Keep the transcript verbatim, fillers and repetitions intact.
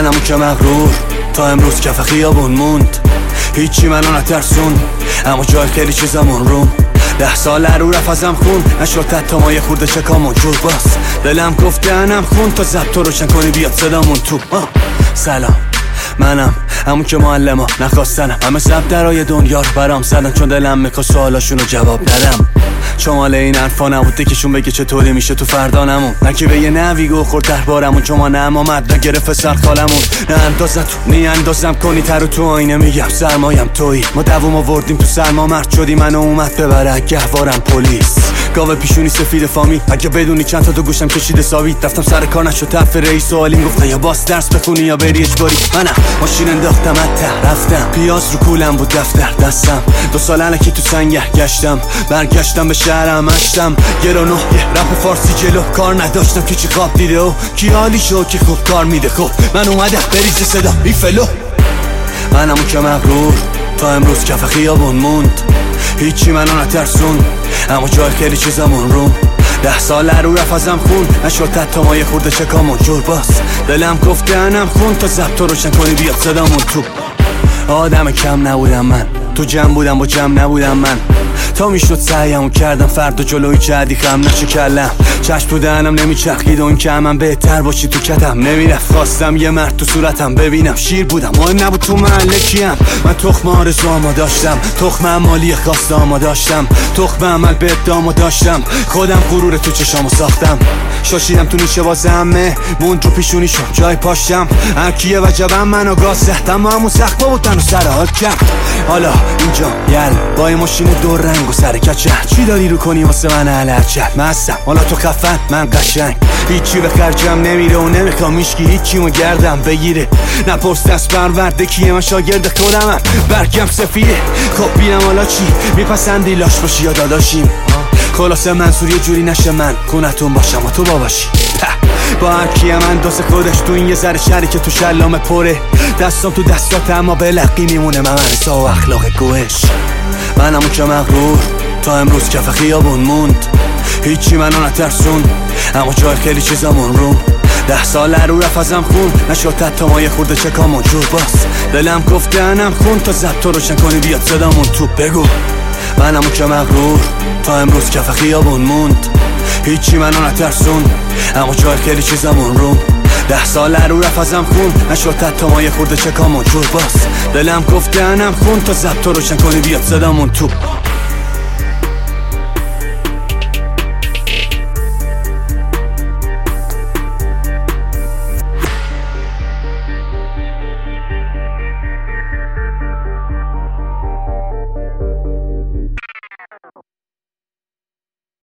منم که مغرور تا امروز کف خیابون موند، هیچی منو نترسون اما جای خیلی چیزامون روم. ده سال رو رفت ازم خون، نشد حتی ما یه خورده چکامون جور باز. دلم گفته انم خون تا ضبط رو روشن کنی بیاد صدامون تو. سلام منم همون که معلما نخواستنم، همه ضبط درای دنیا رو برام زدن چون دلم میخوا سوالاشونو جواب ندم. شمال این حرفا نبوده کهشون بگه چطوری میشه تو فردا نمون، نه که به یه نوی گو خورد تحبارمون چون ما نم آمد نگرفت سر خالمون. نه اندازت نی اندازم کنی تر تو آینه میگم سرمایم تویی، ما دووم آوردیم تو سرما مرد شدی منو اومد ببره گهوارم پلیس. گاوه پیشونی سفید فامی اگه بدونی چند تا تو گوشم کشیده ساوید، رفتم سر کار نشد طرف رئیس و آلیم گفته یا باس درس بخونی یا بری اجباری. منم ماشین انداختم ته رفتم، پیاز رو کولم بود دفتر دستم، دو سال الکی تو سنگر گشتم، برگشتم به شهرم اشتم گرانو رپ فارسی جلو کار نداشتم که چی خواب دیده و کی حالی شو که خوب کار میده. خب من اومدم بریز صدا بی فلو، منم که مغرور تا امروز کف خیابون موند، هیچی منو نترسون اما جای خیلی چیزامون روم. ده سال رو رفت ازم خون، نشد حتی ما یه خورده چکامون جور باز. دلم گفته انم خون تا ضبط رو روشن کنی بیاد صدامون تو. آدم کم نبودم من، تو جمع بودم با جمع نبودم من، تا میشد سعیمو کردم فردا جلوی جدی خم نشو کلم. چشم تو دهنم نمیچرخید اون که من بهتر باشی تو کتم نمیرفت، خواستم یه مرد تو صورتم ببینم شیر بودم مهم نبود تو محله کیم. من تخم آرزوامو داشتم، تخم مالی خواستامو داشتم، تخم عمل به ادامو داشتم، خودم غرور تو چشامو ساختم. شاشیدم تو نیشه واسه همه موند رو پیشونی شد جای پاشتم، هرکیه وجبم منو گاز زد اما همون سخت بود تنو سر حال کرد. حالا اینجا یل با این ماشین دور رنگ و سر کچه، چی داری رو کنی واسه من علرچت مستم حالا تو خفن من قشنگ، هیچی به خرجم نمیره و نمیخوام هیچکی هیچیمو گردم بگیره. نپرس دست پرورده کیه من شاگرد خودمم برگم سفیده. خب بینم حالا چی میپسندی لاش باشی یا داداشیم، خلاصه منصور یه جوری نشه من خونتون باشم و تو باباشی. با هرکی من دوست خودش تو این یه ذره شری که تو شلامه پره، دستم تو دستات اما به لقی میمونه من منسا و اخلاق گوش. منم که مغرور تا امروز کف خیابون موند، هیچی منو نترسون اما جای خیلی چیزامون روم. ده سال رو رفت ازم خون، نشد حتی ما یه خورده چکامون جور باز. دلم گفته انم خون تا ضبط رو روشن کنی بیاد صدامون تو. بگو منم که مغرور تا امروز کف خیابون موند، هیچی منو نترسون اما جای خیلی چیزامون روم. ده سال رو رفت ازم خون، نشد حتی ما یه خورده چکامون جور باز. دلم گفته انم خون تا ضبط رو روشن کنی بیاد صدامون تو.